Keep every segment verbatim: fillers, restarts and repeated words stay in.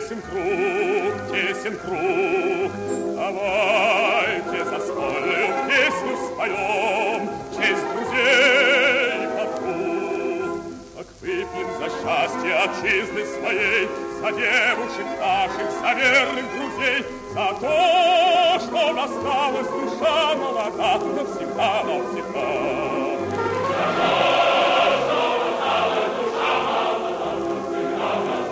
тесен круг, тесен круг. Давайте застольную песню споем, честь друзей подруг. Так выпьем за счастье отчизны своей, за девушек наших, за верных друзей, за то, что осталась душа молода навсегда, навсегда. За то, что осталась душа молода навсегда,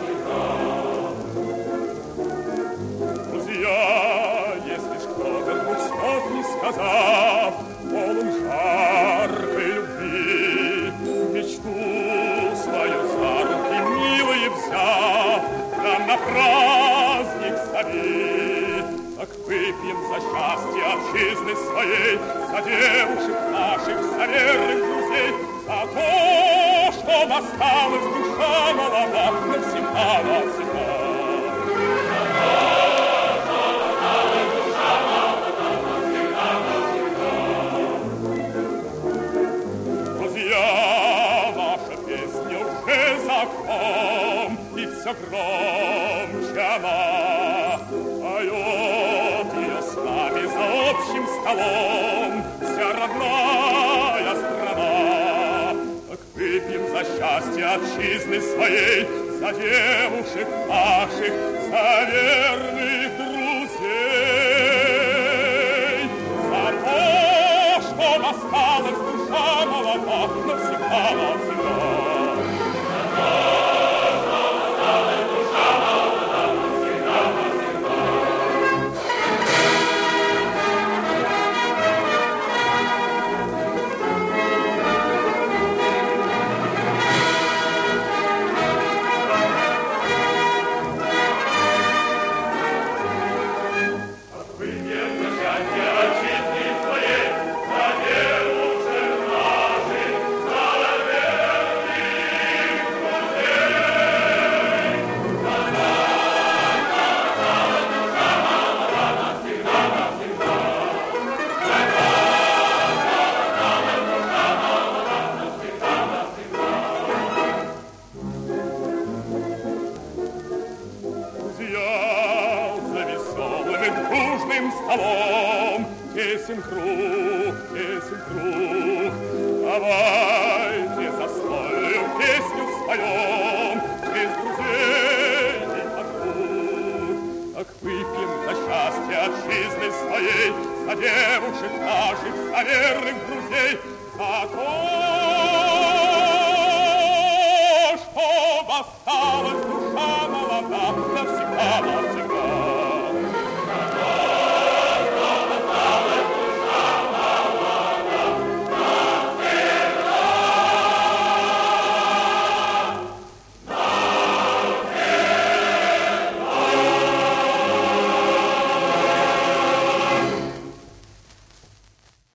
навсегда. Друзья, если ж кто-то двух слов не сказав, полон жаркой любви, мечту свою за руки милые взяв, нам на праздник зови. Так выпьем за счастье отчизны своей, за девушек наших, за верных друзей, за то, что осталась душа молода навсегда, навсегда. За то, что осталась душа молода навсегда, навсегда. Друзья, наша песня уже за окном, и все громче она поет ее с нами за общим столом вся родная страна. Так выпьем за счастье отчизны своей, за девушек наших, за верных друзей, за то, что осталась душа молода навсегда, навсегда. Столом, тесен круг, тесен круг.